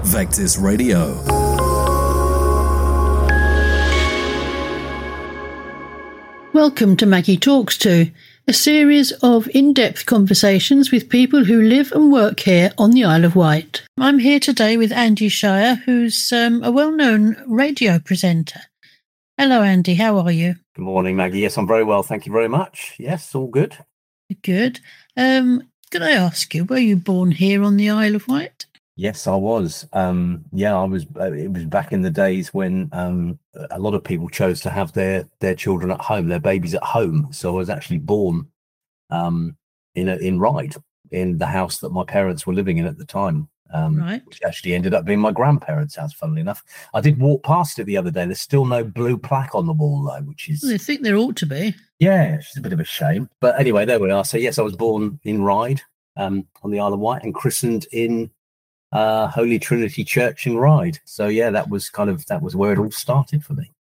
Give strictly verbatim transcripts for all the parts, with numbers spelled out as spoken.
Vectis Radio. Welcome to Maggie Talks To, a series of in-depth conversations with people who live and work here on the Isle of Wight. I'm here today with Andy Shire, who's um, a well-known radio presenter. Hello, Andy. How are you? Good morning, Maggie. Yes, I'm very well. Thank you very much. Yes, all good. Good. Um, could I ask you, were you born here on the Isle of Wight? Yes, I was. Um, yeah, I was. Uh, it was back in the days when um, a lot of people chose to have their their children at home, their babies at home. So I was actually born um, in a, in Ryde, in the house that my parents were living in at the time. Um, right. Which actually ended up being my grandparents' house, funnily enough. I did walk past it the other day. There's still no blue plaque on the wall, though, which is... Well, I think there ought to be. Yeah, it's a bit of a shame. But anyway, there we are. So, yes, I was born in Ryde um, on the Isle of Wight and christened in uh, Holy Trinity Church in Ryde. So, yeah, that was kind of, that was where it all started for me.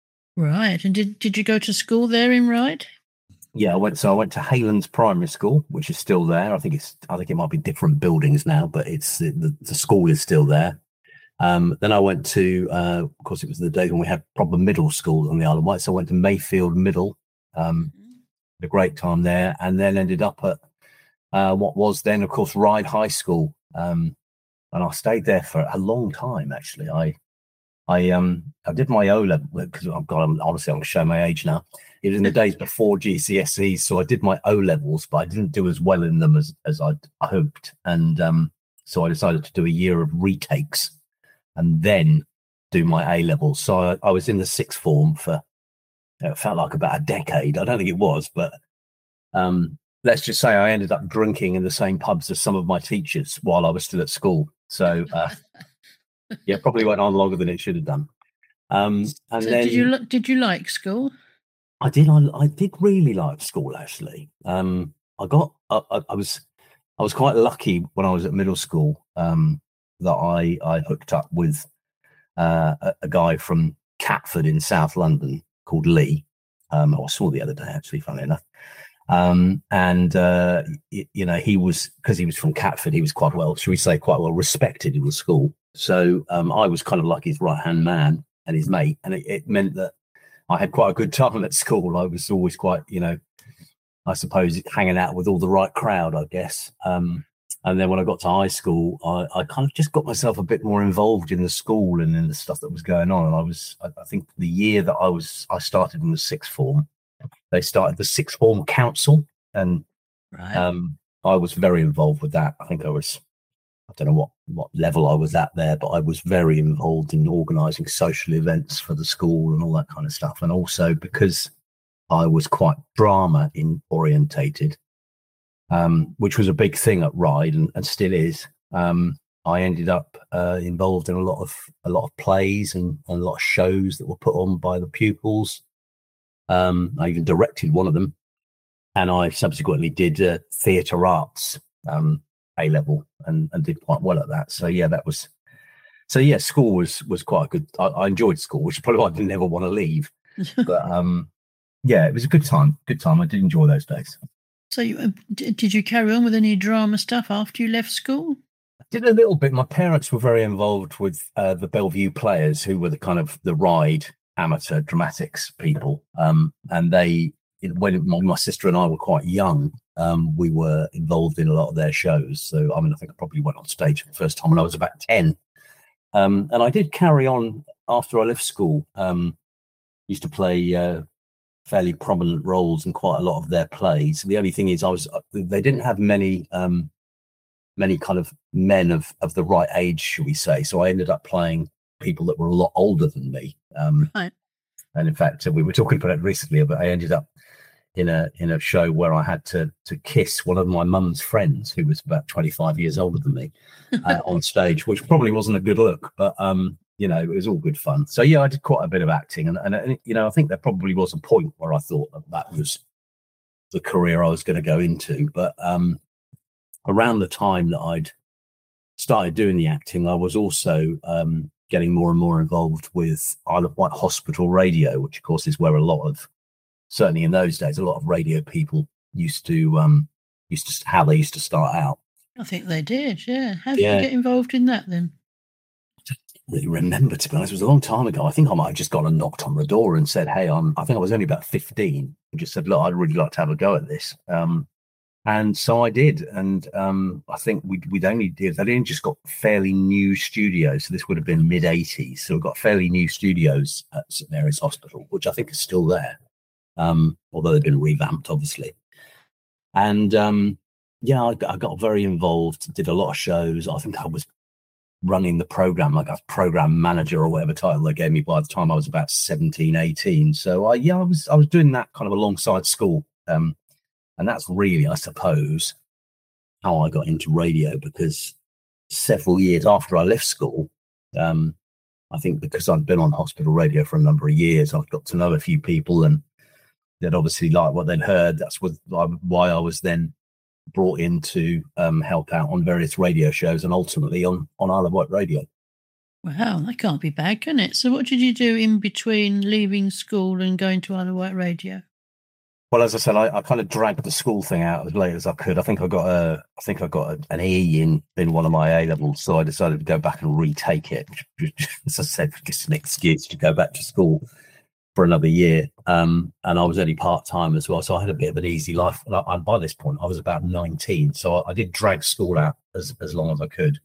Right. And did, did you go to school there in Ryde? Yeah, I went. So I went to Haylands Primary School, which is still there. I think it's. I think it might be different buildings now, but it's the, the school is still there. Um, then I went to, uh, of course, it was the days when we had proper middle schools on the Isle of Wight. So I went to Mayfield Middle, um, had a great time there, and then ended up at uh, what was then, of course, Ryde High School, um, and I stayed there for a long time. Actually, I, I, um, I did my O level because I've got. Honestly, I'm going to show my age now. It was in the days before G C S Es, so I did my O levels, but I didn't do as well in them as as I'd hoped, and um, so I decided to do a year of retakes and then do my A levels. So I, I was in the sixth form for it felt like about a decade. I don't think it was, but um, let's just say I ended up drinking in the same pubs as some of my teachers while I was still at school. So uh, yeah, probably went on longer than it should have done. Um, and so then did you did you like school? I did. I, I did really like school. Actually, um, I got. I, I, I was. I was quite lucky when I was at middle school um, that I I hooked up with uh, a, a guy from Catford in South London called Lee. Um, I saw the other day, actually, funnily enough. Um, and uh, y- you know, he was because he was from Catford. He was quite well, shall we say, quite well respected in the school. So um, I was kind of like his right hand man and his mate, and it, it meant that I had quite a good time at school. I was always quite, you know, I suppose hanging out with all the right crowd, I guess. Um, and then when I got to high school, I, I kind of just got myself a bit more involved in the school and in the stuff that was going on. And I was, I, I think the year that I was, I started in the sixth form, they started the sixth form council. And Right. um, I was very involved with that. I think I was, I don't know what, what level I was at there, but I was very involved in organising social events for the school and all that kind of stuff. And also because I was quite drama in orientated, um, which was a big thing at Ryde and, and still is. Um, I ended up uh, involved in a lot of a lot of plays and, and a lot of shows that were put on by the pupils. Um, I even directed one of them, and I subsequently did uh, theatre arts. Um, A level and, and did quite well at that. So yeah, that was so yeah, school was was quite a good. I, I enjoyed school, which is probably why I didn't never want to leave. But um, yeah, it was a good time. Good time. I did enjoy those days. So you, uh, d- did you carry on with any drama stuff after you left school? I did a little bit. My parents were very involved with uh, the Bellevue Players, who were the kind of the Ryde amateur dramatics people, um, and they when my, my sister and I were quite young. Um, we were involved in a lot of their shows. So, I mean, I think I probably went on stage for the first time when I was about ten. Um, and I did carry on after I left school. Um, used to play uh, fairly prominent roles in quite a lot of their plays. The only thing is, I was they didn't have many um, many kind of men of, of the right age, shall we say. So I ended up playing people that were a lot older than me. Um, Right. And in fact, we were talking about it recently, but I ended up in a in a show where I had to to kiss one of my mum's friends who was about twenty-five years older than me uh, on stage, which probably wasn't a good look, but um, you know, it was all good fun. So yeah, I did quite a bit of acting, and and, and you know, I think there probably was a point where I thought that that was the career I was going to go into. But um, around the time that I'd started doing the acting, I was also um, getting more and more involved with Isle of Wight Hospital Radio, which of course is where a lot of certainly in those days, a lot of radio people used to um used to how they used to start out. I think they did, yeah. How did Yeah. you get involved in that then? really remember, to be honest. It was a long time ago. I think I might have just gone and knocked on the door and said, hey, I'm, I think I was only about fifteen, and just said, look, I'd really like to have a go at this. Um, and so I did. And um, I think we'd, we'd only did, they'd only just got fairly new studios. So this would have been mid eighties. So we've got fairly new studios at St Mary's Hospital, which I think is still there. Um, although they've been revamped, obviously. And um, yeah, I, I got very involved, did a lot of shows. I think I was running the program, like a program manager or whatever title they gave me by the time I was about seventeen, eighteen. So I, yeah, I was, I was doing that kind of alongside school. Um, and that's really, I suppose, how I got into radio, because several years after I left school, um, I think because I'd been on hospital radio for a number of years, I've got to know a few people, and they'd obviously like what they'd heard. That's what, why I was then brought in to um, help out on various radio shows, and ultimately on, on Isle of Wight Radio. Wow, that can't be bad, can it? So what did you do in between leaving school and going to Isle of Wight Radio? Well, as I said, I, I kind of dragged the school thing out as late as I could. I think I got a, I think I got a, an E in, in one of my A levels, so I decided to go back and retake it. As I said, just an excuse to go back to school for another year. Um, and I was only part time as well, so I had a bit of an easy life. And, I, and by this point, I was about nineteen, so I, I did drag school out as as long as I could.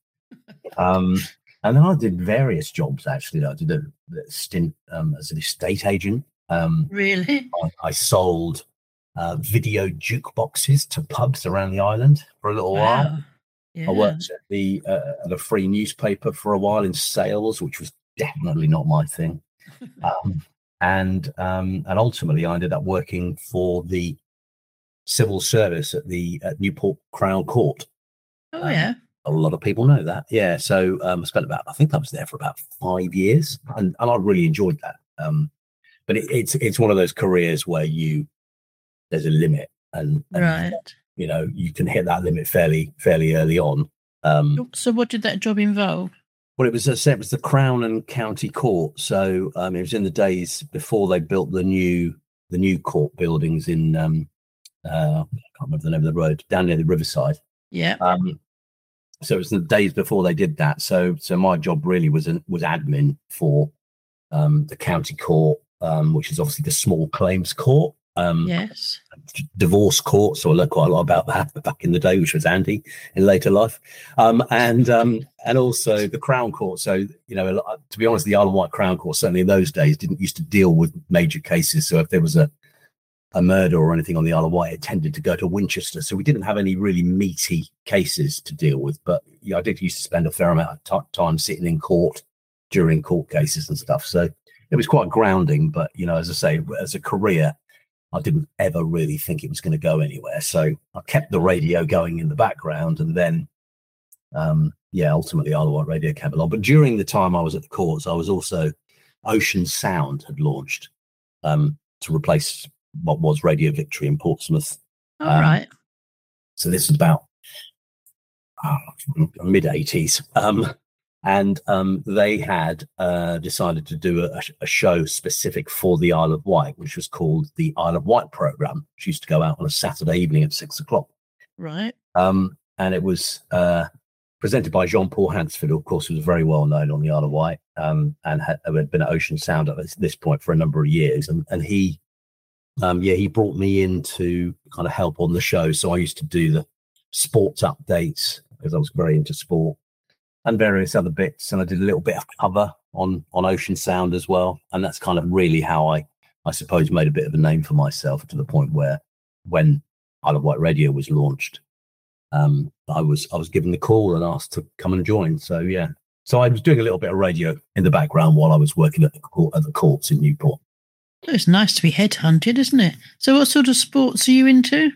Um, and then I did various jobs. Actually, I did a, a stint um, as an estate agent. Um, really, I, I sold Uh, video jukeboxes to pubs around the island for a little wow. while. Yeah. I worked at the uh, at a free newspaper for a while in sales, which was definitely not my thing. Um, and um, and ultimately, I ended up working for the civil service at the at Newport Crown Court. Oh um, yeah, a lot of people know that. Yeah, so um, I spent about I think I was there for about five years, and, and I really enjoyed that. Um, but it, it's it's one of those careers where you there's a limit, and, and right. you know, you can hit that limit fairly fairly early on. Um, so what did that job involve? Well, it was a, it was the Crown and County Court. So um, it was in the days before they built the new the new court buildings in um, uh, I can't remember the name of the road, down near the Riverside. Yeah. Um, so it was the days before they did that. So so my job really was an, was admin for um, the County Court, um, which is obviously the small claims court. Um, yes. Divorce court, so I learned quite a lot about that back in the day, which was handy in later life. Um, and um, and also the Crown Court. So, you know, to be honest, the Isle of Wight Crown Court, certainly in those days, didn't used to deal with major cases. So if there was a, a murder or anything on the Isle of Wight, it tended to go to Winchester. So we didn't have any really meaty cases to deal with. But yeah, I did used to spend a fair amount of t- time sitting in court during court cases and stuff. So it was quite grounding. But, you know, as I say, as a career, I didn't ever really think it was going to go anywhere. So I kept the radio going in the background, and then, um, yeah, ultimately Isle of Wight Radio came along. But during the time I was at the courts, I was also, Ocean Sound had launched um, to replace what was Radio Victory in Portsmouth. All um, right. So this is about oh, mid eighties. Um, And um, they had uh, decided to do a, a show specific for the Isle of Wight, which was called the Isle of Wight Programme, which used to go out on a Saturday evening at six o'clock. Right. Um, and it was uh, presented by Jean-Paul Hansford, who, of course, was very well known on the Isle of Wight, um, and had, had been at Ocean Sound at this, this point for a number of years. And, and he, um, yeah, he brought me in to kind of help on the show. So I used to do the sports updates because I was very into sport, and various other bits, and I did a little bit of cover on on Ocean Sound as well, and that's kind of really how I, I suppose, made a bit of a name for myself, to the point where, when Isle of Wight Radio was launched, um, I was I was given the call and asked to come and join. So yeah, so I was doing a little bit of radio in the background while I was working at the court, at the courts in Newport. It's nice to be headhunted, isn't it? So, what sort of sports are you into?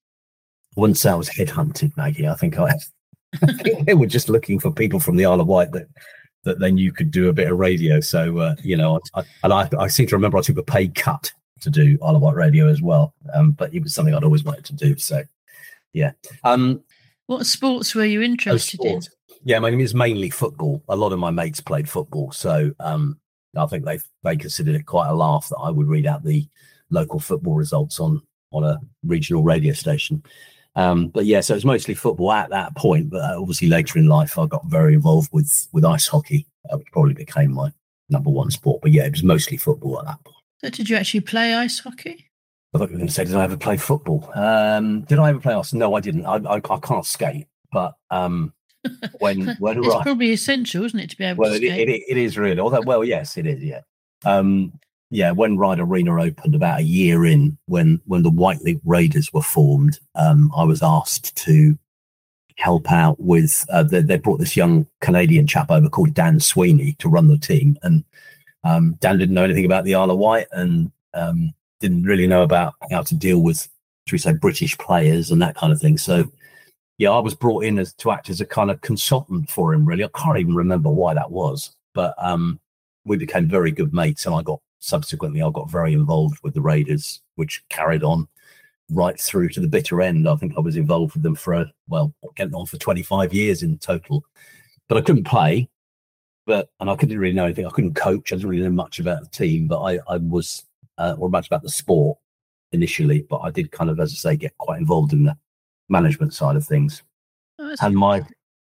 I wouldn't say I was headhunted, Maggie. I think I. I think they were just looking for people from the Isle of Wight that that they knew could do a bit of radio. So, uh, you know, I, and I, I seem to remember I took a paid cut to do Isle of Wight Radio as well. Um, but it was something I'd always wanted to do. So, yeah. Um, what sports were you interested in? Yeah, I mean, it was mainly football. A lot of my mates played football. So um, I think they they considered it quite a laugh that I would read out the local football results on, on a regional radio station. Um, but yeah, so it was mostly football at that point. But obviously later in life, I got very involved with with ice hockey. which probably became my number one sport. But yeah, it was mostly football at that point. So did you actually play ice hockey? I thought you were going to say, did I ever play football? Um, did I ever play ice? No, I didn't. I, I, I can't skate. But um, when when it's I, probably essential, isn't it, to be able well, to it, skate? it, it is really. Although, well, yes, it is. Yeah, um, yeah. When Ryde Arena opened about a year in, when when the Whiteley Raiders were formed, um, I was asked to help out with. Uh, they, they brought this young Canadian chap over called Dan Sweeney to run the team, and um, Dan didn't know anything about the Isle of Wight, and um, didn't really know about how to deal with, should we say, British players and that kind of thing. So. Yeah, I was brought in as to act as a kind of consultant for him, really. I can't even remember why that was, but um, we became very good mates, and I got subsequently I got very involved with the Raiders, which carried on right through to the bitter end. I think I was involved with them for a, well, getting on for twenty-five years in total. But I couldn't play, but and I couldn't really know anything. I couldn't coach. I didn't really know much about the team, but I, I was uh, or much about the sport initially. But I did kind of, as I say, get quite involved in the management side of things. Oh, and my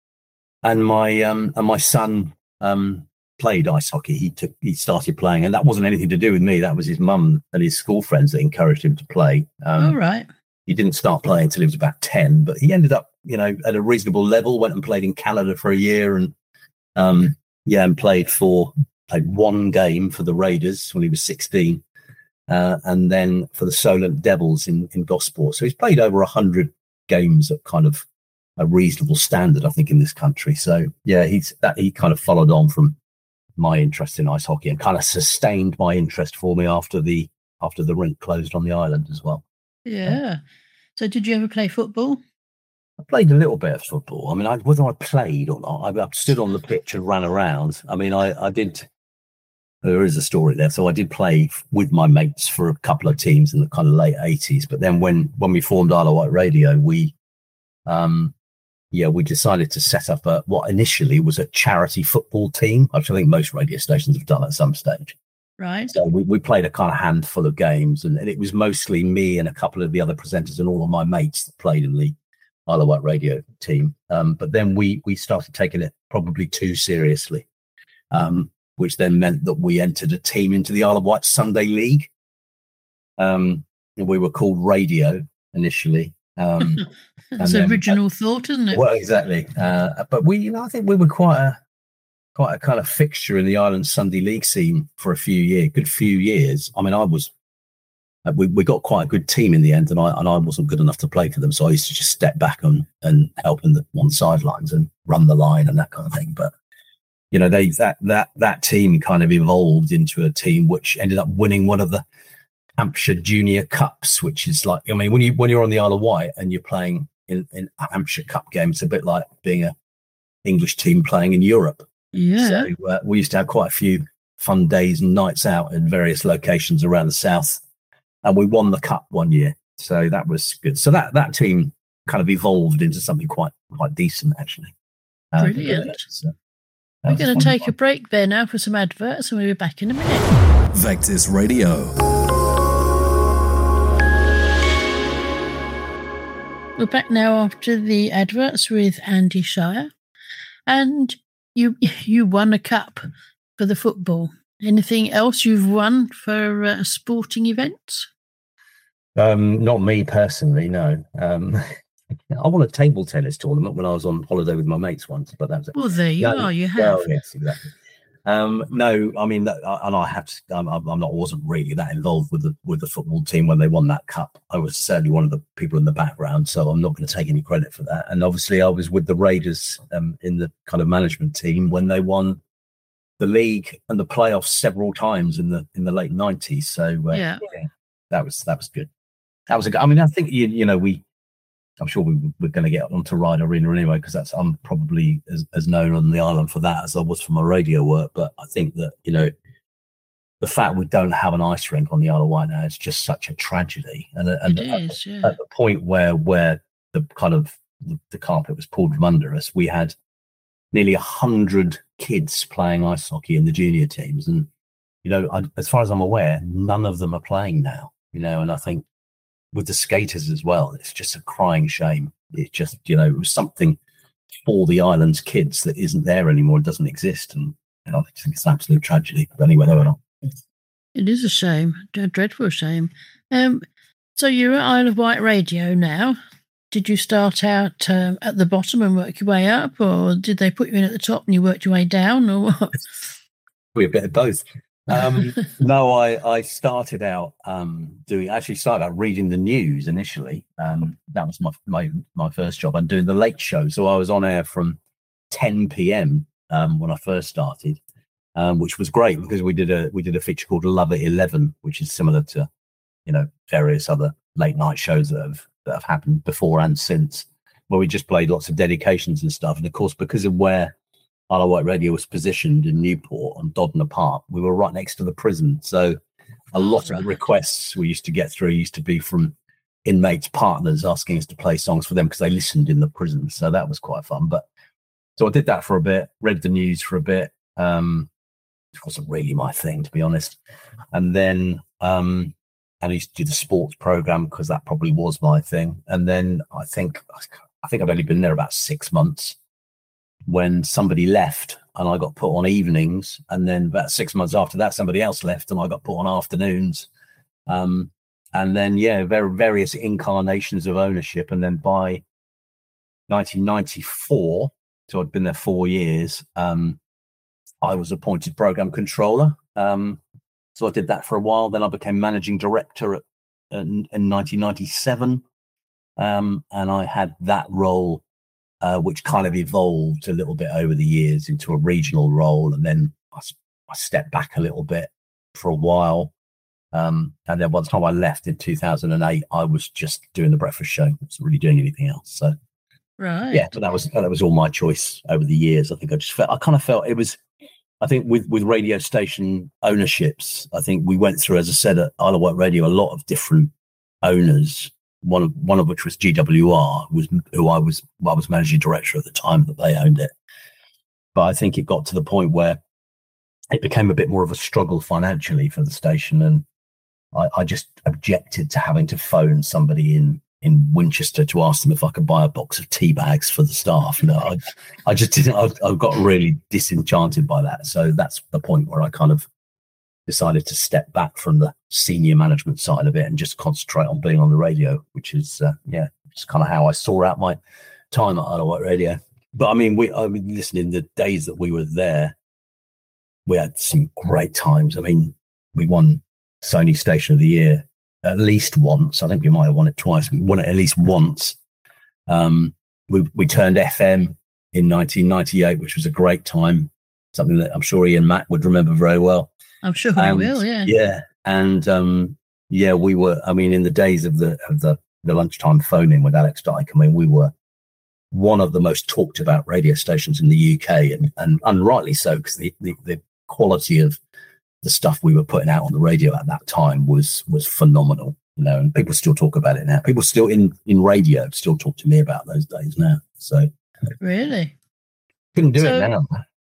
and my um and my son um played ice hockey. He took he started playing, and that wasn't anything to do with me. That was his mum and his school friends that encouraged him to play. Um, All right. He didn't start playing until he was about ten, but he ended up, you know, at a reasonable level. Went and played in Canada for a year, and um yeah, and played for played one game for the Raiders when he was sixteen, uh, and then for the Solent Devils in in Gosport. So he's played over a hundred games at kind of a reasonable standard, I think, in this country. So yeah, he's that he kind of followed on from my interest in ice hockey and kind of sustained my interest for me after the after the rink closed on the island as well. Yeah. So did you ever play football? I played a little bit of football. I mean, I, whether I played or not, I, I stood on the pitch and ran around. I mean, I, I did. There is a story there. So I did play with my mates for a couple of teams in the kind of late eighties. But then when, when we formed Isle of Wight Radio, we, um, yeah, we decided to set up a, what initially was a charity football team, which I think most radio stations have done at some stage. Right. So we, we played a kind of handful of games, and, and it was mostly me and a couple of the other presenters and all of my mates that played in the Isle of Wight Radio team. Um, but then we, we started taking it probably too seriously. Um, which then meant that we entered a team into the Isle of Wight Sunday League. Um, and we were called Radio initially. Um, That's then, original uh, thought, isn't it? Well, exactly. Uh, but we, you know, I think we were quite a quite a kind of fixture in the Island Sunday League scene for a few years, good few years. I mean, I was. Uh, we we got quite a good team in the end, and I and I wasn't good enough to play for them, so I used to just step back and and help in the on sidelines and run the line and that kind of thing. But you know, they that that that team kind of evolved into a team which ended up winning one of the Hampshire Junior Cups, which is like, I mean, when you when you're on the Isle of Wight and you're playing in, in a Hampshire Cup game, it's a bit like being a English team playing in Europe. Yeah. So uh, we used to have quite a few fun days and nights out in various locations around the south, and we won the cup one year. So that was good. So that that team kind of evolved into something quite quite decent, actually. Uh, Brilliant. So, We're going to take fun. a break there now for some adverts, and we'll be back in a minute. Vectis Radio. We're back now after the adverts with Andy Shire, and you you won a cup for the football. Anything else you've won for uh, sporting events? Um, not me personally, no. Um, I won a table tennis tournament when I was on holiday with my mates once, but that was it. Well, there you no, are. You have. Well, yes, exactly. Um, no, I mean, that, and I have to. I'm, I'm not. wasn't really that involved with the with the football team when they won that cup. I was certainly one of the people in the background, so I'm not going to take any credit for that. And obviously, I was with the Raiders um, in the kind of management team when they won the league and the playoffs several times in the in the late nineties. So uh, yeah. yeah, that was that was good. That was a good. I mean, I think you you know we. I'm sure we, we're going to get onto Ryde Arena anyway, because that's I'm probably as, as known on the island for that as I was for my radio work. But I think that, you know, the fact we don't have an ice rink on the Isle of Wight now is just such a tragedy. And, and it at, is, yeah. at the point where where the kind of the, the carpet was pulled from under us, we had nearly a hundred kids playing ice hockey in the junior teams, and you know, I, as far as I'm aware, none of them are playing now. You know, and I think. With the skaters as well, it's just a crying shame. It's just, you know, it was something for the island's kids that isn't there anymore, it doesn't exist. And I think it's an absolute tragedy. But anyway, they were not. It is a shame, a dreadful shame. Um, so you're at Isle of Wight Radio now. Did you start out um, at the bottom and work your way up, or did they put you in at the top and you worked your way down, or what? Probably a bit of both. Um, no, I, I started out um, doing, actually started out reading the news initially. Um, that was my, my my first job. I'm doing the late show. So I was on air from ten p.m. Um, when I first started, um, which was great because we did a we did a feature called Love at eleven, which is similar to, you know, various other late night shows that have that have happened before and since, where we just played lots of dedications and stuff. And of course, because of where Isle of Wight Radio was positioned in Newport on Dodner Park, we were right next to the prison. So a lot oh, right. of the requests we used to get through used to be from inmates' partners asking us to play songs for them because they listened in the prison. So that was quite fun. But so I did that for a bit, read the news for a bit. Um, it wasn't really my thing, to be honest. And then um, and I used to do the sports program because that probably was my thing. And then I think I think I'd only been there about six months when somebody left and I got put on evenings. And then about six months after that, somebody else left and I got put on afternoons. Um, and then, yeah, very various incarnations of ownership. And then by nineteen ninety-four, so I'd been there four years, um, I was appointed program controller. Um, so I did that for a while. Then I became managing director at, in, in nineteen ninety-seven. Um, and I had that role, uh, which kind of evolved a little bit over the years into a regional role. And then I, I stepped back a little bit for a while. Um, and then by the time I left in two thousand eight, I was just doing the breakfast show. I wasn't really doing anything else. So, right. Yeah, but that was, that was all my choice over the years. I think I just felt, I kind of felt it was, I think with, with radio station ownerships, I think we went through, as I said, at Isle of Wight Radio, a lot of different owners. One of one of which was G W R, was who I was I was managing director at the time that they owned it. But I think it got to the point where it became a bit more of a struggle financially for the station, and I, I just objected to having to phone somebody in in Winchester to ask them if I could buy a box of tea bags for the staff. No, I, I just didn't. I, I got really disenchanted by that. So that's the point where I kind of decided to step back from the senior management side of it and just concentrate on being on the radio, which is, uh, yeah, it's kind of how I saw out my time at Isle of Wight Radio. But I mean, we, I mean, listen, in the days that we were there, we had some great times. I mean, we won Sony Station of the Year at least once. I think we might have won it twice. We won it at least once. Um, we, we turned F M in nineteen ninety-eight, which was a great time. Something that I'm sure Ian Mack would remember very well. I'm sure I will, yeah. Yeah. And um, yeah, we were, I mean, in the days of the of the, the lunchtime phone-in with Alex Dyke, I mean, we were one of the most talked about radio stations in the U K, and, and, and rightly so, because the, the, the quality of the stuff we were putting out on the radio at that time was was phenomenal, you know, and people still talk about it now. People still in, in radio still talk to me about those days now. So really? Couldn't do so- it now.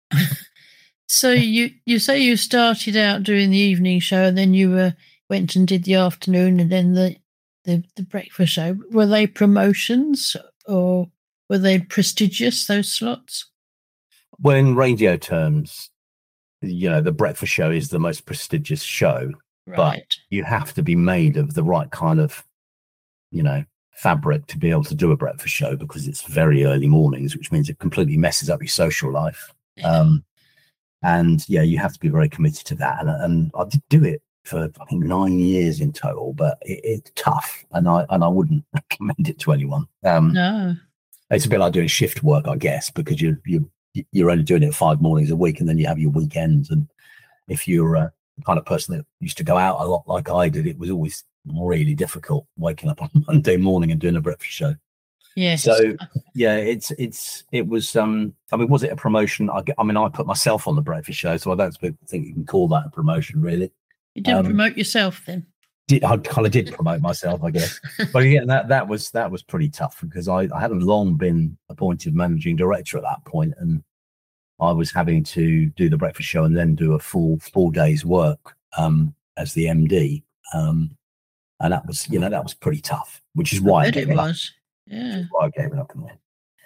So you, you say you started out doing the evening show, and then you were, went and did the afternoon, and then the, the, the breakfast show. Were they promotions, or were they prestigious, those slots? Well, in radio terms, you know, the breakfast show is the most prestigious show, right. But you have to be made of the right kind of, you know, fabric to be able to do a breakfast show, because it's very early mornings, which means it completely messes up your social life. Yeah. Um, And yeah, you have to be very committed to that. And, and I did do it for I think nine years in total, but it, it's tough, and I and I wouldn't recommend it to anyone. Um, no, it's a bit like doing shift work, I guess, because you you you're only doing it five mornings a week, and then you have your weekends. And if you're a kind of person that used to go out a lot, like I did, it was always really difficult waking up on Monday morning and doing a breakfast show. Yes. So yeah, it's it's it was. Um, I mean, was it a promotion? I, I mean, I put myself on the breakfast show, so I don't think you can call that a promotion, really. You didn't um, promote yourself then. Did, I kind of did promote myself, I guess. But yeah, that that was that was pretty tough, because I, I hadn't long been appointed managing director at that point, and I was having to do the breakfast show and then do a full full day's work um, as the M D, um, and that was you know that was pretty tough, which is why I, I gave it it was. up. Yeah. Why I gave it up in the end.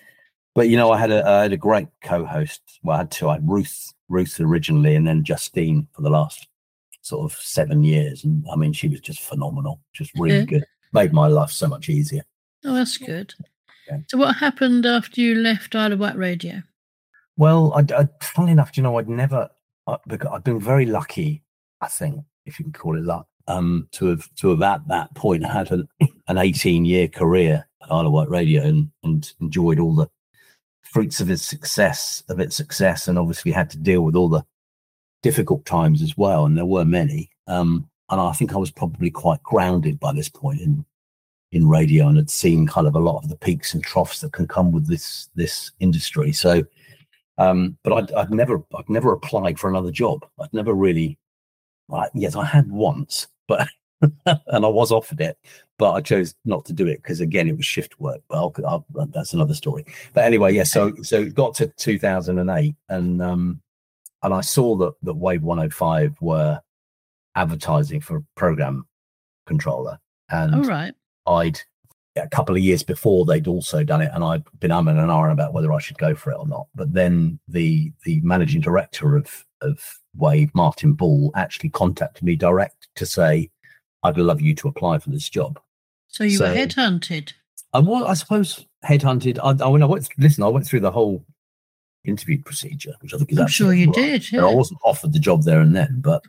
But you know, I had a I had a great co-host. Well, I had two. I had Ruth Ruth originally, and then Justine for the last sort of seven years. And I mean, she was just phenomenal, just really Yeah. good. Made my life so much easier. Oh, that's good. Okay. So what happened after you left Isle of Wight Radio? Well, I, I, funnily enough, you know, I'd never, I, because I've been very lucky, I think, if you can call it luck, um, to have to have at that point had an, an eighteen year career at Isle of Wight Radio and, and enjoyed all the fruits of its success, of its success, and obviously had to deal with all the difficult times as well, and there were many. Um, and I think I was probably quite grounded by this point in in radio, and had seen kind of a lot of the peaks and troughs that can come with this this industry. So. Um, but I'd, I'd never, I'd never applied for another job. I'd never really, I, yes, I had once, but and I was offered it, but I chose not to do it because again, it was shift work. But I'll, I'll, that's another story. But anyway, yeah. So, so it got to two thousand eight, and um, and I saw that that Wave one oh five were advertising for a program controller, and All right. I'd. A couple of years before they'd also done it, and I'd been umming and ahhing about whether I should go for it or not. But then the the managing director of of Wave, Martin Ball, actually contacted me direct to say, "I'd love you to apply for this job." So you So- were headhunted. I was, I suppose, headhunted. I, I, when I went, listen, I went through the whole interview procedure, which I think is I'm sure absolutely you right. did. And I Yeah. wasn't offered the job there and then, but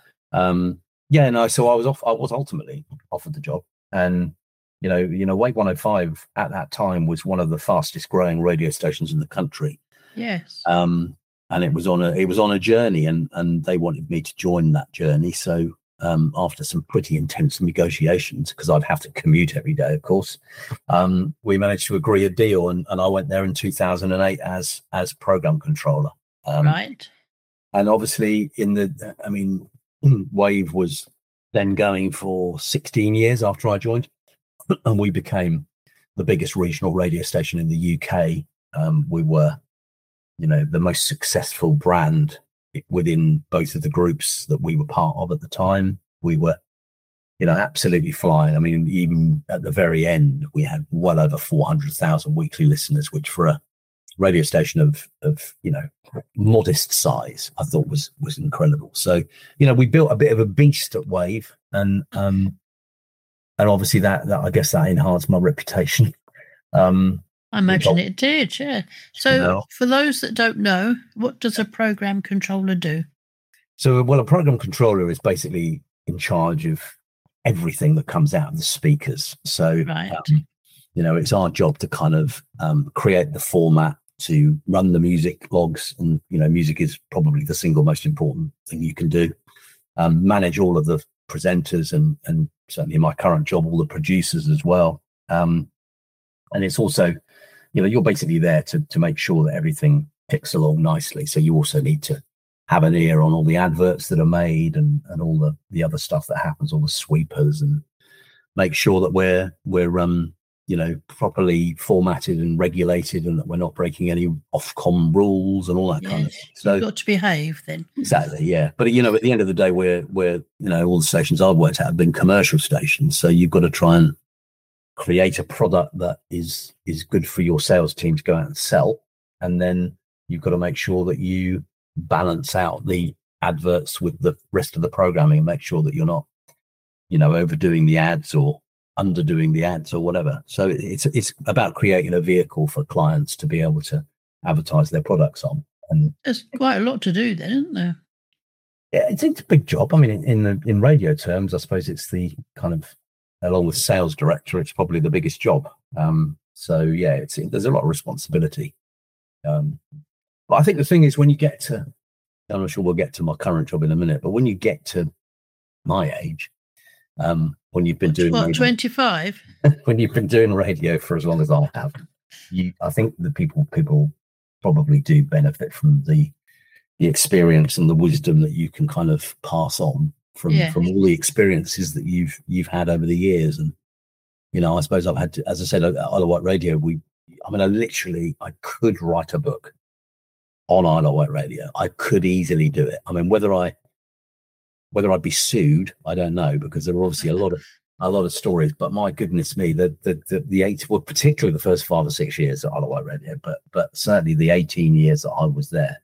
um, yeah, no. So I was off. I was ultimately offered the job, and you know, you know, Wave one oh five at that time was one of the fastest growing radio stations in the country, Yes. um, and it was on a it was on a journey, and and they wanted me to join that journey. So um, after some pretty intense negotiations, because I'd have to commute every day, of course, um, we managed to agree a deal, and, and I went there in two thousand eight as as program controller. Um, right. And obviously, in the, I mean, Wave was then going for sixteen years after I joined, and we became the biggest regional radio station in the U K. Um, we were, you know, the most successful brand within both of the groups that we were part of at the time. We were, you know, absolutely flying. I mean, even at the very end, we had well over four hundred thousand weekly listeners, which for a radio station of, of, you know, modest size, I thought was, was incredible. So, you know, we built a bit of a beast at Wave, and, um, and obviously that, that, I guess that enhanced my reputation. Um, I imagine got- it did, yeah. So You know. for those that don't know, what does a program controller do? So, well, a program controller is basically in charge of everything that comes out of the speakers. So, Right. um, you know, it's our job to kind of um, create the format, to run the music logs, and, you know, music is probably the single most important thing you can do. Um, manage all of the presenters, and, and certainly in my current job, all the producers as well. Um, and it's also, you know, you're basically there to to make sure that everything ticks along nicely. So you also need to have an ear on all the adverts that are made, and, and all the, the other stuff that happens, all the sweepers, and make sure that we're, we're, um, you know, properly formatted and regulated, and that we're not breaking any Ofcom rules and all that kind of Yes. thing. So You've got to behave then. exactly, yeah. But, you know, at the end of the day, we're, we're, you know, all the stations I've worked at have been commercial stations. So you've got to try and create a product that is, is good for your sales team to go out and sell. And then you've got to make sure that you balance out the adverts with the rest of the programming, and make sure that you're not, you know, overdoing the ads or underdoing the ads or whatever. So it's, it's about creating a vehicle for clients to be able to advertise their products on. And There's quite a lot to do then, isn't there? yeah, it's, it's a big job. I mean, in, in the in radio terms, I suppose it's the kind of, along with sales director, it's probably the biggest job. Um, so yeah, it's there's a lot of responsibility. Um, but I think the thing is, when you get to, I'm not sure we'll get to my current job in a minute, but when you get to my age, um, when you've been doing What, radio, twenty-five? when you've been doing radio for as long as I have, you, I think that people people probably do benefit from the the experience and the wisdom that you can kind of pass on from Yeah. from all the experiences that you've you've had over the years. And you know, I suppose I've had to, as I said, at Isle of Wight Radio, we, I mean, I literally, I could write a book on Isle of Wight Radio. I could easily do it. I mean, whether I whether I'd be sued, I don't know, because there are obviously a lot of a lot of stories, but my goodness me, the the the, the eight, well, particularly the first five or six years at Isle of Wight Radio, but but certainly the eighteen years that I was there,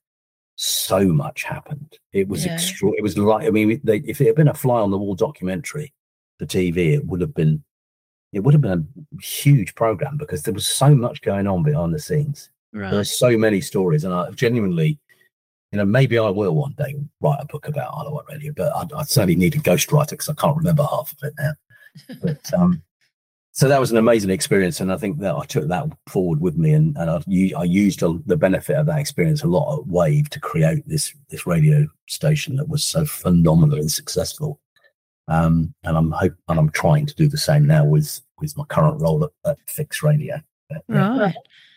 so much happened. It was Yeah. extra. It was like, I mean, they, if it had been a fly on the wall documentary for T V, it would have been it would have been a huge program because there was so much going on behind the scenes. There are Right. so many stories, and I genuinely, you know, maybe I will one day write a book about Isle of Wight Radio, but I, I certainly need a ghostwriter because I can't remember half of it now. But um, so that was an amazing experience, and I think that I took that forward with me, and, and I, u- I used a, the benefit of that experience a lot at Wave to create this this radio station that was so phenomenally successful. Um, and I'm hope and I'm trying to do the same now with with my current role at, at Fix Radio. But, yeah. Right.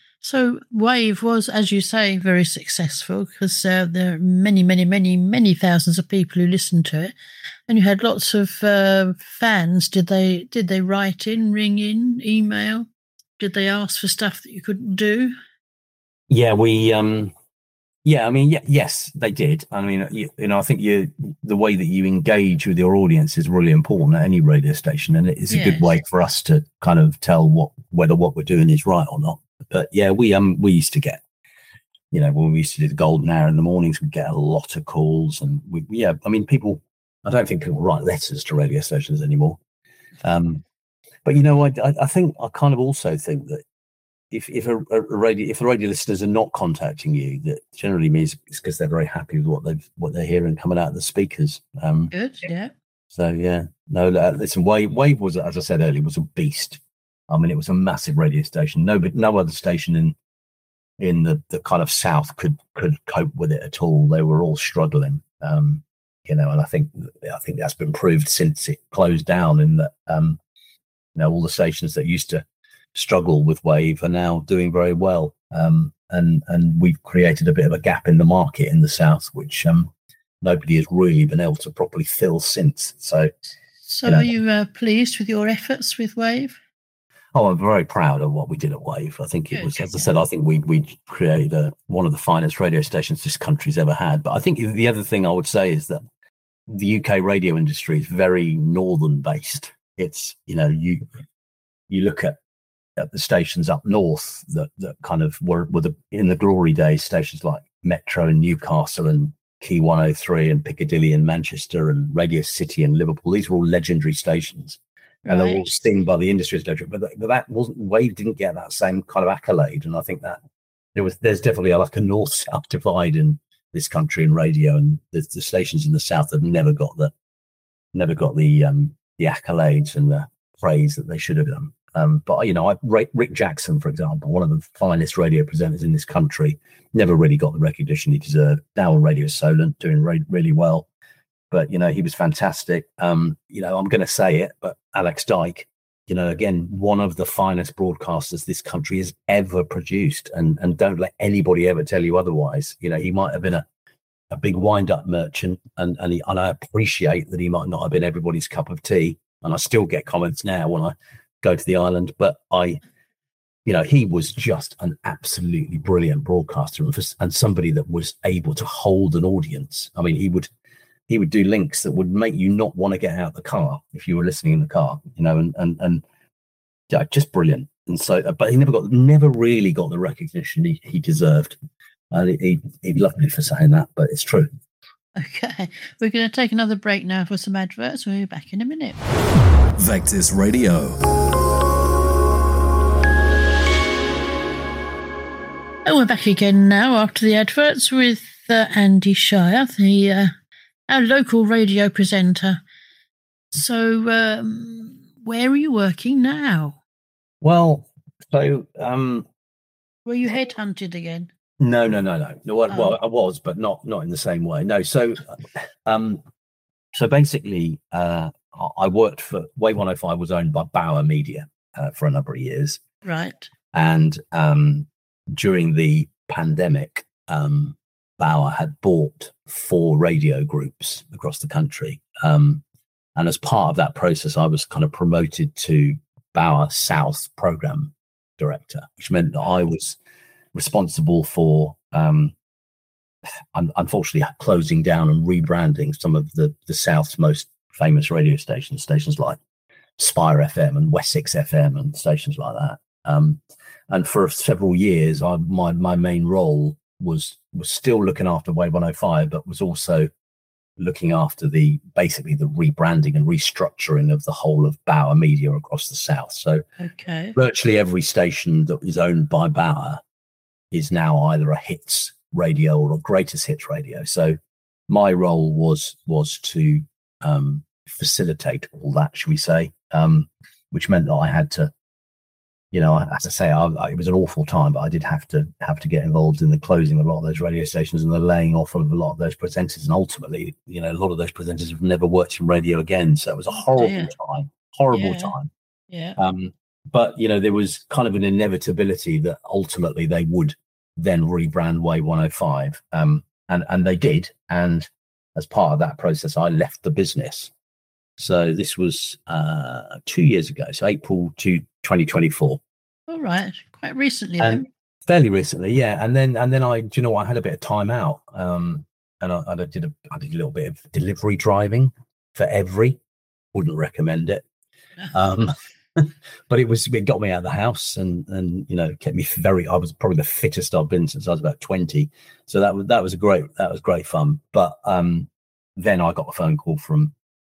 So Wave was, as you say, very successful because uh, there are many, many, many, many thousands of people who listened to it, and you had lots of uh, fans. Did they did they write in, ring in, email? Did they ask for stuff that you couldn't do? Yeah, we. Um, yeah, I mean, yeah, yes, they did. I mean, you, you know, I think you the way that you engage with your audience is really important at any radio station, and it's a Yes. good way for us to kind of tell what whether what we're doing is right or not. But yeah, we um we used to get, you know, when we used to do the golden hour in the mornings, we'd get a lot of calls, and we yeah, I mean, people. I don't think people write letters to radio stations anymore. Um, but you know, I, I I think I kind of also think that if if a, a radio if the radio listeners are not contacting you, that generally means it's because they're very happy with what they've what they're hearing coming out of the speakers. Um, Good, yeah. so yeah, no, uh, listen, Wave Wave was, as I said earlier, was a beast. I mean, it was a massive radio station. No, but no other station in in the, the kind of south could could cope with it at all. They were all struggling, um, you know. And I think I think that's been proved since it closed down. In that, um, you know, all the stations that used to struggle with Wave are now doing very well. Um, and and we've created a bit of a gap in the market in the south, which um, nobody has really been able to properly fill since. So, So you know. are you uh, pleased with your efforts with Wave? Oh, I'm very proud of what we did at Wave. I think it Good, was, as I yeah. said, I think we we created a, one of the finest radio stations this country's ever had. But I think the other thing I would say is that the U K radio industry is very northern based. It's, you know, you you look at, at the stations up north that, that kind of were, were the, in the glory days, stations like Metro and Newcastle and Key one oh three and Piccadilly and Manchester and Radio City and Liverpool. These were all legendary stations. And they're all Right. seen by the industry as legendary, but that, but that wasn't, Wave didn't get that same kind of accolade. And I think that there was, there's definitely a, like a north-south divide in this country in radio, and the, the stations in the south have never got the, never got the, um, the accolades and the praise that they should have done. Um, but you know, I, Rick, Rick Jackson, for example, one of the finest radio presenters in this country, never really got the recognition he deserved. Now on Radio Solent, doing re- really well. But, you know, he was fantastic. Um, you know, I'm going to say it, but Alex Dyke, you know, again, one of the finest broadcasters this country has ever produced. And and don't let anybody ever tell you otherwise. You know, he might have been a, a big wind-up merchant, and, and, he, and I appreciate that he might not have been everybody's cup of tea. And I still get comments now when I go to the island. But I, you know, he was just an absolutely brilliant broadcaster, and, for, and somebody that was able to hold an audience. I mean, he would... he would do links that would make you not want to get out of the car if you were listening in the car, you know, and, and, and yeah, just brilliant. And so, but he never got, never really got the recognition he, he deserved. And he, he, he loved me for saying that, but it's true. Okay. We're going to take another break now for some adverts. We'll be back in a minute. Vectis Radio. And we're back again now after the adverts with uh, Andy Shire, the uh, our local radio presenter. So, um, where are you working now? Well, so um, Were you headhunted again? no, no, no, no. no well, Oh. well, I was, but not not in the same way. No, so um, so basically, uh, I I worked for Wave one oh five was owned by Bauer Media uh, for a number of years, Right. and um, during the pandemic, um, Bauer had bought four radio groups across the country. Um, and as part of that process, I was kind of promoted to Bauer South program director, which meant that I was responsible for, um, un- unfortunately, closing down and rebranding some of the, the South's most famous radio stations, stations like Spire F M and Wessex F M and stations like that. Um, and for several years, I, my my main role was was still looking after Wave one oh five, but was also looking after the basically the rebranding and restructuring of the whole of Bauer Media across the south. So okay. virtually every station that is owned by Bauer is now either a hits radio or a greatest hits radio. So my role was was to um, facilitate all that, shall we say, um, which meant that I had to, you know, as I say, I, I, it was an awful time, but I did have to have to get involved in the closing of a lot of those radio stations and the laying off of a lot of those presenters. And ultimately, you know, a lot of those presenters have never worked in radio again. So it was a horrible yeah. time, horrible yeah. time. Yeah. Um, but, you know, there was kind of an inevitability that ultimately they would then rebrand Wave one oh five. Um, and, and they did. And as part of that process, I left the business. So this was uh, two years ago, so April to twenty twenty-four. All right, quite recently and then. Fairly recently, yeah. And then and then I, do you know what? I had a bit of time out, um, and I, I did a I did a little bit of delivery driving for Every. Wouldn't recommend it, um, but it was it got me out of the house and and you know kept me very. I was probably the fittest I've been since I was about twenty. So that was that was a great that was great fun. But um, then I got a phone call from.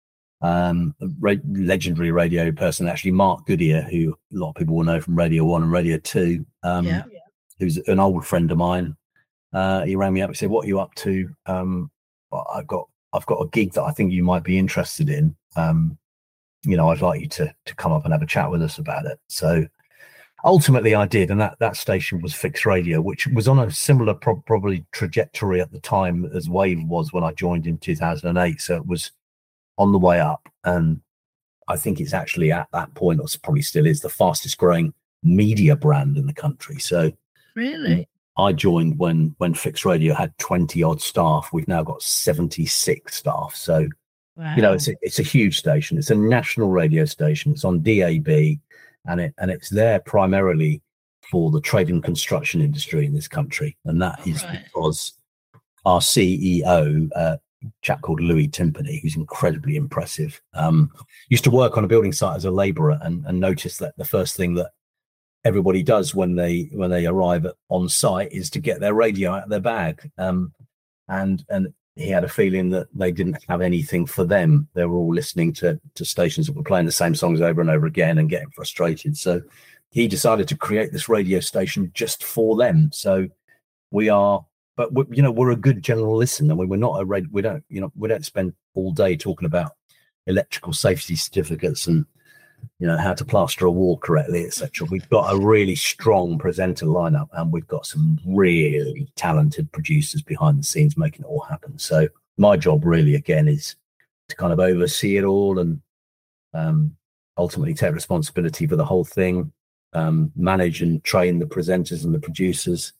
Um, a re- legendary radio person, actually, Mark Goodyear, who a lot of people will know from Radio One and Radio Two, um, yeah. who's an old friend of mine. Uh, he rang me up and said, "What are you up to? Um, I've got I've got a gig that I think you might be interested in. Um, you know, I'd like you to to come up and have a chat with us about it." So ultimately, I did, and that that station was Fix Radio, which was on a similar pro- probably trajectory at the time as Wave was when I joined in two thousand eight. So it was on the way up, and I think it's actually at that point, or probably still is, the fastest growing media brand in the country. So really, I joined when when Fix Radio had twenty odd staff. We've now got seventy-six staff. So wow. you know, it's a, it's a huge station. It's a national radio station. It's on D A B, and it and it's there primarily for the trade and construction industry in this country, and that All is right. because our C E O. Uh, chap called Louis Timpany, who's incredibly impressive, um, used to work on a building site as a labourer, and, and noticed that the first thing that everybody does when they when they arrive at, on site is to get their radio out of their bag. Um, and and he had a feeling that they didn't have anything for them. They were all listening to to stations that were playing the same songs over and over again and getting frustrated. So he decided to create this radio station just for them. So we are. But we, you know, we're a good general listener. We, we're not a red. We don't, you know, we don't spend all day talking about electrical safety certificates and you know how to plaster a wall correctly, et cetera. We've got a really strong presenter lineup, and we've got some really talented producers behind the scenes making it all happen. So my job really, again, is to kind of oversee it all and um, ultimately take responsibility for the whole thing, um, manage and train the presenters and the producers.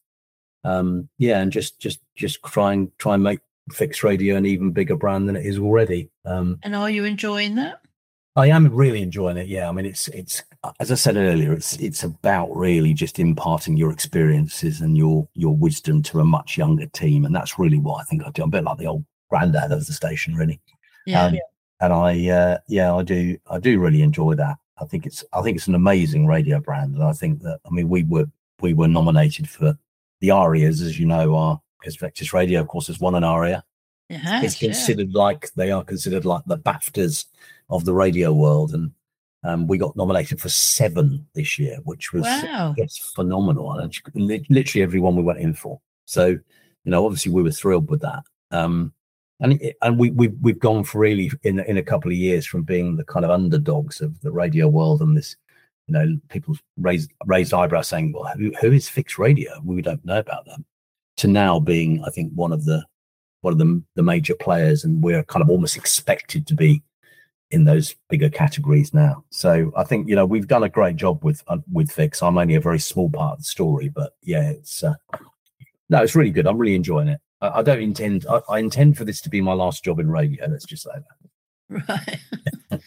Um, yeah, and just just just try and try and make Fix Radio an even bigger brand than it is already. Um, and are you enjoying that? I am really enjoying it. Yeah, I mean, it's it's as I said earlier, it's it's about really just imparting your experiences and your your wisdom to a much younger team, and that's really what I think I do. I'm a bit like the old granddad of the station, really. Yeah, um, and I uh, yeah, I do I do really enjoy that. I think it's I think it's an amazing radio brand, and I think that I mean we were we were nominated for the ARIAs, as you know, are because Vectis Radio, of course, has won an ARIA. it has, It's considered yeah. like they are considered like the BAFTAs of the radio world, and um, we got nominated for seven this year, which was wow. yes, phenomenal. And literally everyone we went in for. So, you know, obviously we were thrilled with that. Um, and it, and we we we've gone for really in in a couple of years from being the kind of underdogs of the radio world and this. You know, people raised raised eyebrows saying, "Well, who, who is Fix Radio? We don't know about them." To now being, I think, one of the one of the, the major players, and we're kind of almost expected to be in those bigger categories now. So I think you know we've done a great job with uh, with Fix. I'm only a very small part of the story, but yeah, it's uh, no, it's really good. I'm really enjoying it. I, I don't intend I, I intend for this to be my last job in radio. Let's just say that. Right.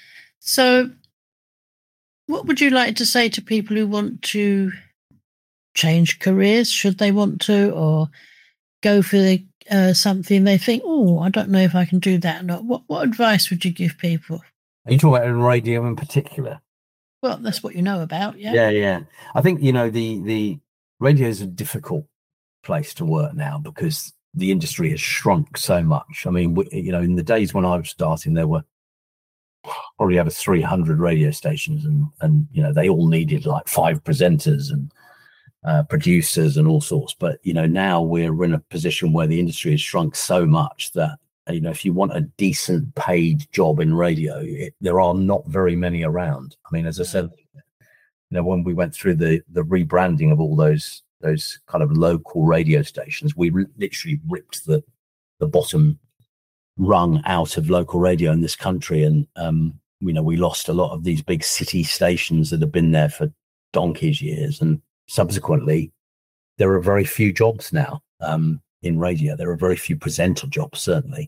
So. What would you like to say to people who want to change careers, should they want to, or go for the, uh, something they think, oh, I don't know if I can do that or not? What, what advice would you give people? Are you talking about in radio in particular? Well, that's what you know about, yeah. Yeah, yeah. I think, you know, the the radio is a difficult place to work now because the industry has shrunk so much. I mean, we, you know, in the days when I was starting, there were probably over three hundred radio stations, and and you know, they all needed like five presenters and uh, producers and all sorts. But you know, now we're in a position where the industry has shrunk so much that, you know, if you want a decent paid job in radio, it, there are not very many around. I mean, as I said, you know, when we went through the the rebranding of all those those kind of local radio stations, we re- literally ripped the the bottom rung out of local radio in this country, and um, you know, we lost a lot of these big city stations that have been there for donkey's years, and subsequently, there are very few jobs now. Um, in radio, there are very few presenter jobs, certainly.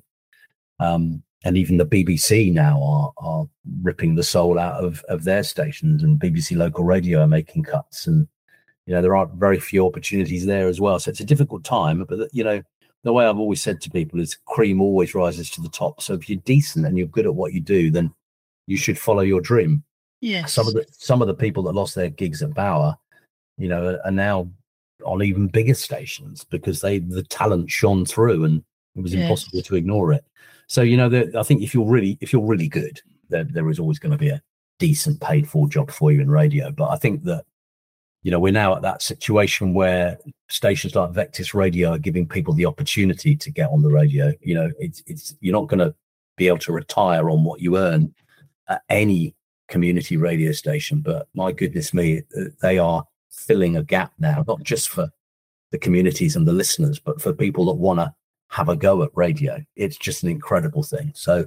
Um, and even the B B C now are, are ripping the soul out of, of their stations, and B B C local radio are making cuts. And, you know, there are very few opportunities there as well. So it's a difficult time. But, you know, the way I've always said to people is cream always rises to the top. So if you're decent and you're good at what you do, then you should follow your dream. Yes. Some of the, some of the people that lost their gigs at Bauer, you know, are now on even bigger stations because they the talent shone through and it was Yes. impossible to ignore it. So, you know, the, I think if you're really if you're really good, there there is always going to be a decent paid for job for you in radio. But I think that, you know, we're now at that situation where stations like Vectis Radio are giving people the opportunity to get on the radio. You know, it's it's you're not going to be able to retire on what you earn at any community radio station. But my goodness me, they are filling a gap now, not just for the communities and the listeners, but for people that want to have a go at radio. It's just an incredible thing. So,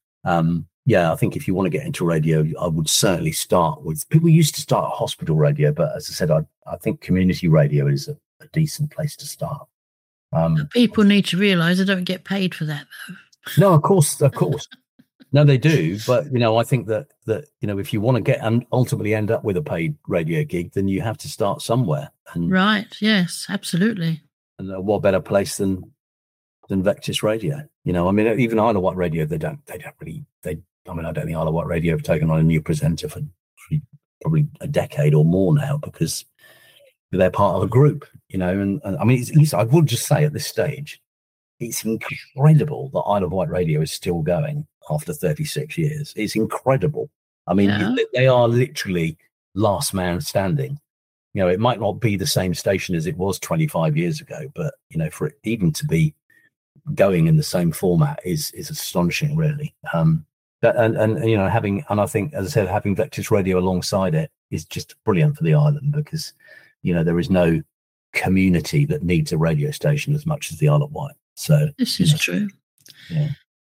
um, yeah, I think if you want to get into radio, I would certainly start with, people used to start at hospital radio, but as I said, I, I think community radio is a, a decent place to start. Um, People need to realise they don't get paid for that, though. no, of course, of course. No, they do. But, you know, I think that, that, you know, if you want to get and ultimately end up with a paid radio gig, then you have to start somewhere. And, Right, yes, absolutely. and uh, what better place than, than Vectis Radio? You know, I mean, even Isle of Wight Radio, they don't, they don't really, they, I mean, I don't think Isle of Wight Radio have taken on a new presenter for three, probably a decade or more now because they're part of a group, you know, and, and I mean, it's, at least I would just say at this stage, it's incredible that Isle of Wight Radio is still going after thirty-six years. It's incredible. I mean, Yeah. you, they are literally last man standing. You know, it might not be the same station as it was twenty-five years ago, but, you know, for it even to be going in the same format is is astonishing, really. Um, but, and, and, you know, having, and I think, as I said, having Vectis Radio alongside it is just brilliant for the island because, you know, there is no community that needs a radio station as much as the Isle of Wight. So This you is know, true. yeah.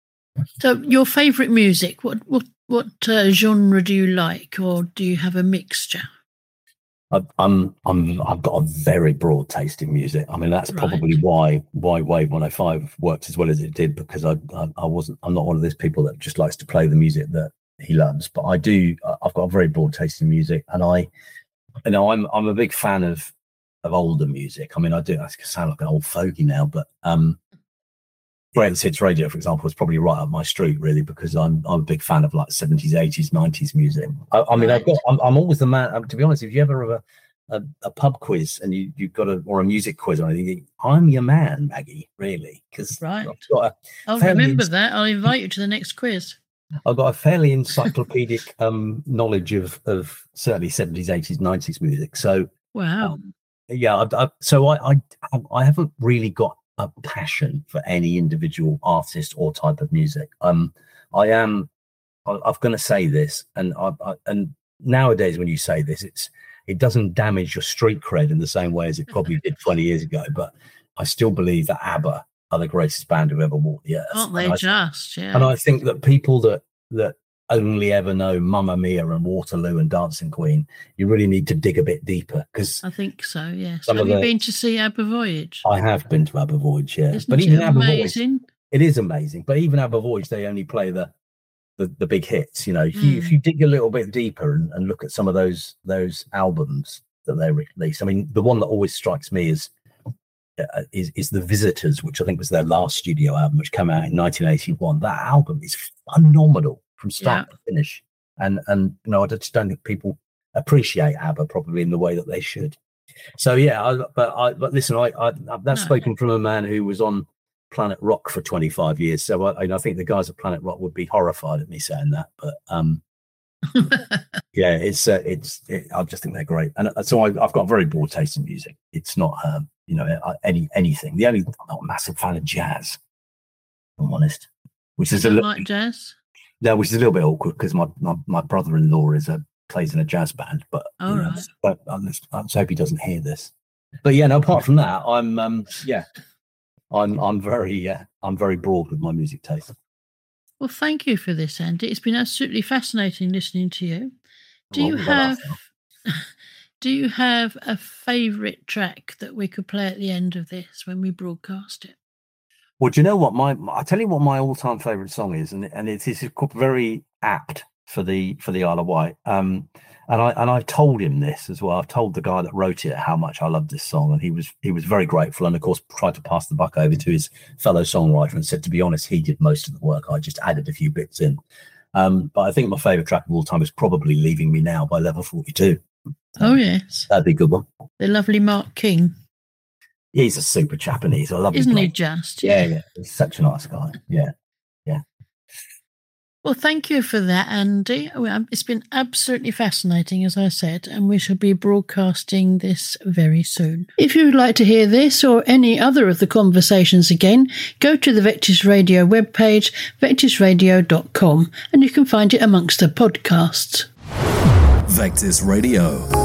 So, your favourite music? What what what uh, genre do you like, or do you have a mixture? I, I'm I'm I've got a very broad taste in music. I mean, that's Right. probably why why Wave one oh five worked as well as it did because I, I I wasn't I'm not one of those people that just likes to play the music that he loves, but I do. I've got a very broad taste in music, and I, you know, I'm I'm a big fan of of older music. I mean, I do. I sound like an old fogey now, but um. Greatest Hits Radio, for example, is probably right up my street, really, because I'm I'm a big fan of like seventies, eighties, nineties music. I, I mean, I've got I'm, I'm always the man. Um, to be honest, if you ever have a, a, a pub quiz and you you've got a or a music quiz or anything, I'm your man, Maggie, really, because Right. I've got a I'll fairly remember ins- that. I'll invite you to the next quiz. I've got a fairly encyclopedic um knowledge of of certainly seventies, eighties, nineties music. So Wow. um, yeah, I, I, so I, I I haven't really got a passion for any individual artist or type of music. Um, I am. I, I'm going to say this, and I, I, and nowadays when you say this, it's it doesn't damage your street cred in the same way as it probably did twenty years ago. But I still believe that ABBA are the greatest band who ever walked the earth. Aren't And they I- just? Yeah. and I think that people that that only ever know Mamma Mia and Waterloo and Dancing Queen, you really need to dig a bit deeper because I think so, yes. Some Have of you the- been to see ABBA Voyage? I have been to ABBA Voyage, yeah. Isn't but it even ABBA Voyage, amazing? it is amazing. But even ABBA Voyage, they only play the the, the big hits. You know, if you Mm. if you dig a little bit deeper and, and look at some of those those albums that they release, I mean, the one that always strikes me is uh, is is The Visitors, which I think was their last studio album, which came out in nineteen eighty-one. That album is phenomenal. from start Yeah. to finish. And, and you know, I just don't think people appreciate ABBA probably in the way that they should. So, yeah, I, but I, but listen, I, I, I've No. spoken from a man who was on Planet Rock for twenty-five years. So I, I think the guys at Planet Rock would be horrified at me saying that. But um, yeah, it's, uh, it's, it, I just think they're great. And so I, I've got a very broad taste in music. It's not, um, you know, any anything. The only, I'm not a massive fan of jazz, if I'm honest, which is You a don't little, like jazz? no, which is a little bit awkward because my, my, my brother-in-law is a, plays in a jazz band, but, Oh, you know, right. but I'm just, I just hope he doesn't hear this. But yeah, no, apart from that, I'm, um, yeah, I'm, I'm very, uh, I'm very broad with my music taste. Well, thank you for this, Andy. It's been absolutely fascinating listening to you. Do Well, you well, have that's- do you have a favourite track that we could play at the end of this when we broadcast it? Well, do you know what my? I tell you what my all-time favorite song is, and and it is very apt for the for the Isle of Wight. Um, and I and I've told him this as well. I've told the guy that wrote it how much I love this song, and he was he was very grateful. And of course, tried to pass the buck over to his fellow songwriter and said, to be honest, he did most of the work. I just added a few bits in. Um, but I think my favorite track of all time is probably "Leaving Me Now" by Level forty-two. Oh, yes. That'd be a good one. The lovely Mark King. He's a super chap, and he's a lovely. Isn't he bloke. just? Yeah, yeah. He's such a nice guy. Yeah. Well, thank you for that, Andy. Well, it's been absolutely fascinating, as I said, and we shall be broadcasting this very soon. If you would like to hear this or any other of the conversations again, go to the Vectis Radio webpage, vectis radio dot com, and you can find it amongst the podcasts. Vectis Radio.